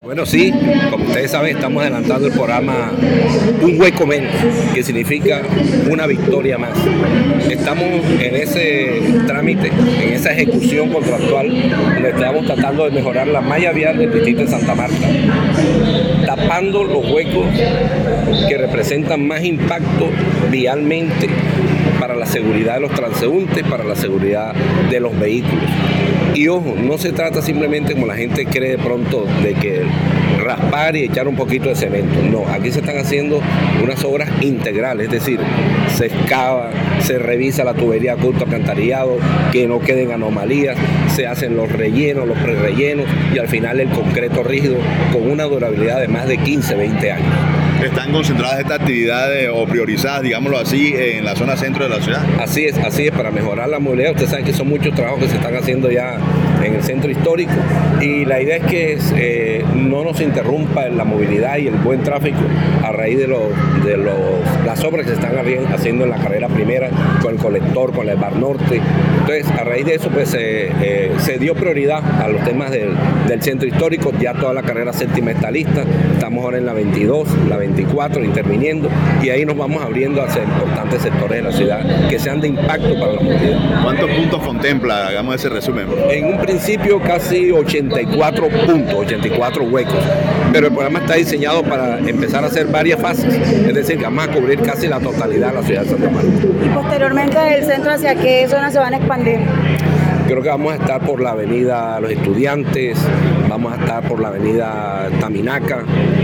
Bueno, sí, como ustedes saben, estamos adelantando el programa Un Hueco Menos, que significa una victoria más. Estamos en ese trámite, en esa ejecución contractual, donde estamos tratando de mejorar la malla vial del distrito de Santa Marta, tapando los huecos que representan más impacto vialmente para la seguridad de los transeúntes, para la seguridad de los vehículos. Y ojo, no se trata simplemente, como la gente cree de pronto, de que raspar y echar un poquito de cemento. No, aquí se están haciendo unas obras integrales, es decir, se excava, se revisa la tubería culto alcantarillado, que no queden anomalías, se hacen los rellenos, los prerellenos y al final el concreto rígido con una durabilidad de más de 15, 20 años. ¿Están concentradas estas actividades o priorizadas, digámoslo así, en la zona centro de la ciudad? Así es, para mejorar la movilidad. Ustedes saben que son muchos trabajos que se están haciendo ya en el centro histórico y la idea es que no nos interrumpa la movilidad y el buen tráfico a raíz de las obras que se están haciendo en la carrera primera, con el colector, con el Bar Norte. Entonces, a raíz de eso, pues se dio prioridad a los temas del centro histórico. Ya toda la carrera séptima está lista, estamos ahora en la 22, la 24 interviniendo y ahí nos vamos abriendo hacia importantes sectores de la ciudad que sean de impacto para la movilidad. ¿Cuántos puntos contempla? Hagamos ese resumen. En un principio casi 84 puntos, 84 huecos, pero el programa está diseñado para empezar a hacer varias fases, es decir, que vamos a cubrir casi la totalidad de la ciudad de Santa Marta. Y posteriormente del centro, ¿hacia qué zona se van a expandir? Creo que vamos a estar por la avenida Los Estudiantes, vamos a estar por la avenida Taminaca,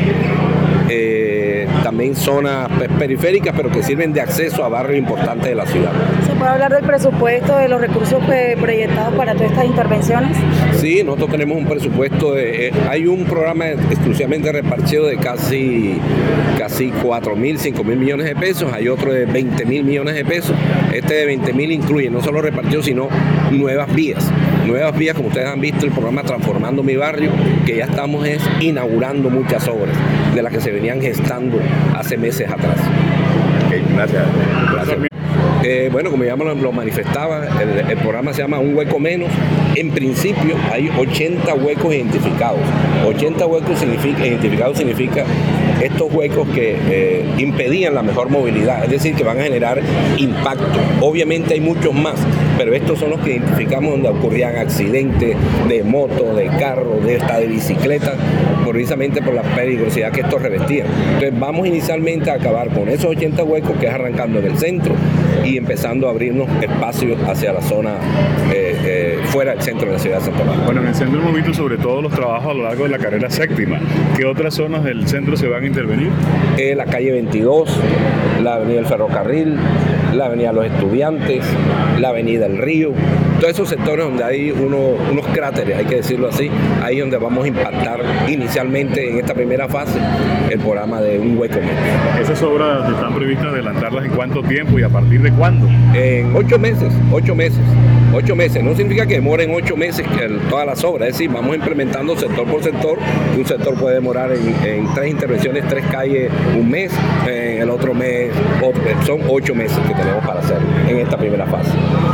también zonas periféricas, pero que sirven de acceso a barrios importantes de la ciudad. ¿Se puede hablar del presupuesto, de los recursos proyectados para todas estas intervenciones? Sí, nosotros tenemos un presupuesto, hay un programa exclusivamente repartido de casi 4.000, 5.000 millones de pesos, hay otro de 20.000 millones de pesos. Este de 20.000 incluye no solo repartido, sino nuevas vías, como ustedes han visto el programa Transformando Mi Barrio, que ya estamos inaugurando muchas obras de las que se venían gestando hace meses atrás. Okay, gracias. Bueno, como ya lo manifestaba, el programa se llama Un Hueco Menos. En principio hay 80 huecos identificados. 80 huecos identificados significa estos huecos que impedían la mejor movilidad, es decir, que van a generar impacto. Obviamente hay muchos más, pero estos son los que identificamos donde ocurrían accidentes de moto, de carro, de bicicleta, precisamente por la peligrosidad que estos revestían. Entonces vamos inicialmente a acabar con esos 80 huecos, que es arrancando en el centro y empezando a abrirnos espacios hacia la zona fuera del centro de la ciudad de Santa Marta. Bueno, en el centro hemos visto sobre todo los trabajos a lo largo de la carrera séptima. ¿Qué otras zonas del centro se van a intervenir? La calle 22, la avenida del Ferrocarril, la avenida Los Estudiantes, la avenida El Río, todos esos sectores donde hay unos cráteres, hay que decirlo así, ahí es donde vamos a impactar inicialmente en esta primera fase el programa de Un Hueco Menos. ¿Esas obras están previstas adelantarlas en cuánto tiempo y a partir de cuándo? En 8 meses. 8 meses, no significa que demoren 8 meses todas las obras, es decir, vamos implementando sector por sector. Un sector puede demorar en 3 intervenciones, 3 calles, un mes, en el otro mes, son 8 meses que tenemos para hacer en esta primera fase.